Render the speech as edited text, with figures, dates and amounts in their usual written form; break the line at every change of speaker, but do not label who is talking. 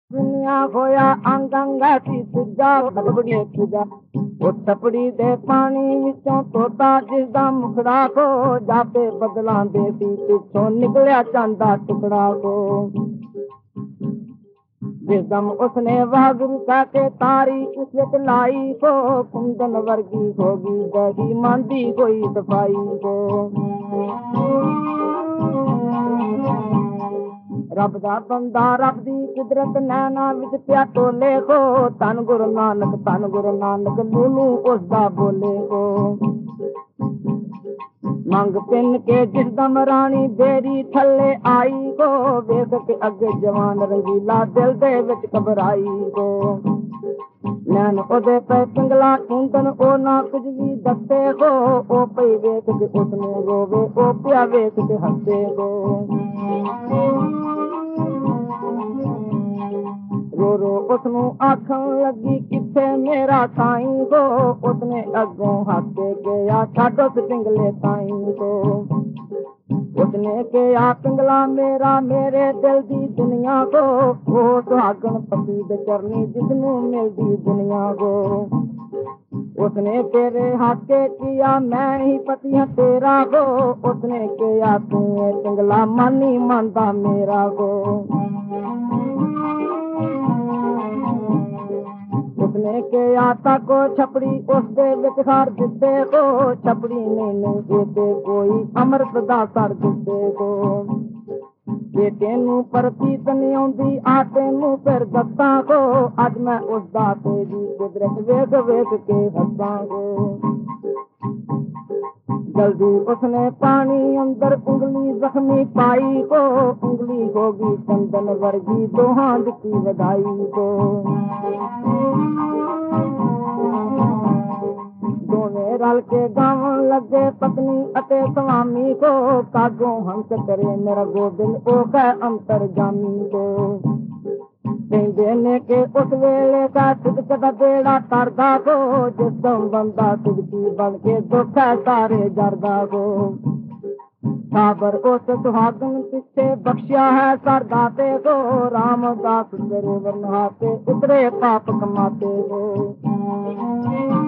दुनिया खोया अंग अंगाती तुझा थपड़ी तुझा वो थपड़ी दे पानी विचों तोता जिसदा मुखड़ा को जापे बदला देती पिछों निकलिया चांदा टुकड़ा को जिसदम उसने वागुरु के तारी उस विच लाई को कुंदन वर्गी होगी दही मांदी कोई सफाई को रब दा बंदा रब दी कुदरत नैना विच पिया टोले को धन गुरु नानक लूलू उसदा बोले को मंग पिन के जिसदम रानी बेरी थले आई को वेख के अगे जवान रंगीला दिल दे विच घबराई को नैन ओदे पे पिंगला कुंदन ओ ना कुछ भी दसे को ओ पई वेख के उसने रोवे ओ पिया वेख के हंसे को रो रो उसनू आखन लगी किथे मेरा साईं को उसने अगों हाथे गया छाडो पिंगले साईं को उसने कहा पिंगला मेरा मेरे दिल दी दुनिया को वो सुहागन पति दे चरनी जिसनू मिलदी दुनिया को उसने तेरे हाथे किया मैं ही पति हूँ तेरा को उसने कहा तू पिंगला मानी मानदा मेरा को उसने के आता को छपड़ी उसके विचकार दिते को छपड़ी ने देते कोई अमृत दा सर दिते को बेटे नू परतीत नहीं आउंदी आटे नू फिर दस्तां को अज मैं उस दा तेरी कुदरत वेख वेख के हंसां को जल्दी उसने पानी अंदर उंगली जख्मी पाई को उंगली होगी चंदन वर्गी दोहां दिखी वधाई को दोने रल के गावन लगे पत्नी अते स्वामी को कागों हंस करे मेरा गोबिंद ओ कह अंतर जामी को देने के उस वेले का सिद्ध का बेड़ा तरदा को जिसम बंदा सिद्धि बन के दुख है सारे जरदा को साबर उस सुहागन पीछे बख्शिया है सरदाते को रामदास सरोवर नहाते उतरे पाप कमाते को